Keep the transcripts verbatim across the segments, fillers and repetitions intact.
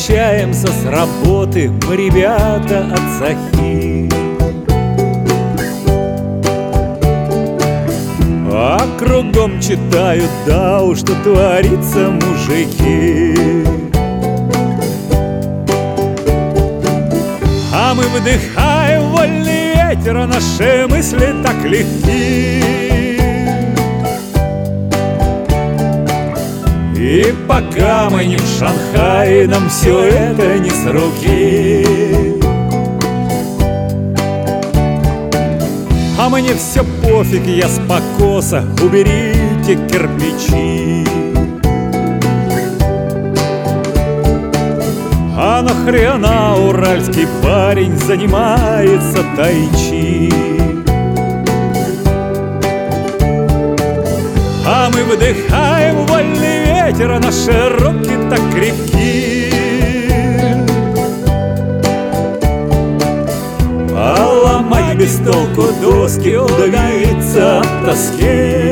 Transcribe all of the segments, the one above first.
Возвращаемся с работы мы, ребята, от Захи. А кругом читают, да уж, что творится, мужики. А мы вдыхаем вольный ветер, а наши мысли так легки. И пока мы не в Шанхае, нам все это не с руки. А мне все пофиг, я с покоса, уберите кирпичи. А нахрена уральский парень занимается тайчи? А мы вдыхаем вольный ветер, а наши руки так крепки. А ломать без толку доски, удавиться от тоски.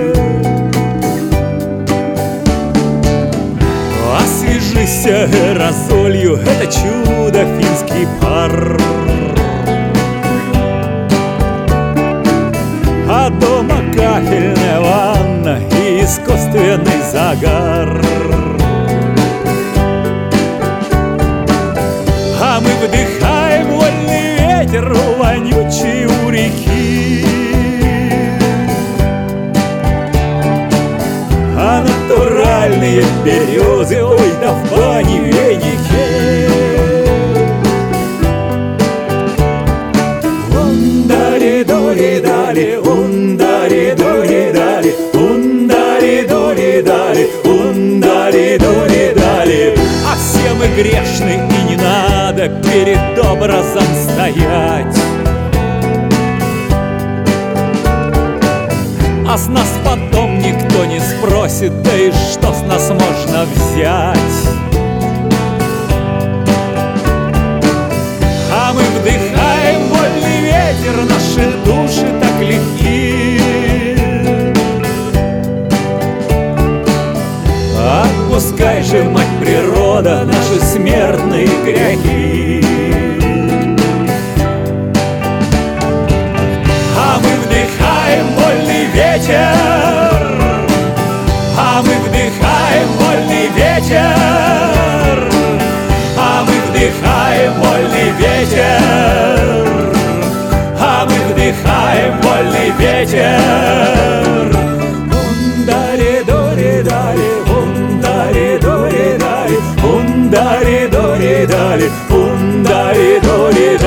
Освежись аэрозолью, это чудо финский пар. А дома кафельная ванна и искусственный загар. А мы вдыхаем вольный ветер, вонючий у реки. А натуральные березы, ой, да в бане веники. Ундари-дури-дали, ундари-дури-дали, ундари-дури-дали, ундари-дури-дали. А все мы грешны, и не надо перед образом стоять. А с нас потом никто не спросит, да и что с нас можно взять? А мы вдыхаем вольный ветер, наши души так легки. Отпускай же, мать природа, наши смертные грехи. А мы вдыхаем вольный ветер, а мы вдыхаем вольный ветер, а мы вдыхаем вольный ветер, а мы вдыхаем вольный ветер. Ундари-дури-дали, ундари-дури-дали, ундари-дури-дали, ундари-дури-дали.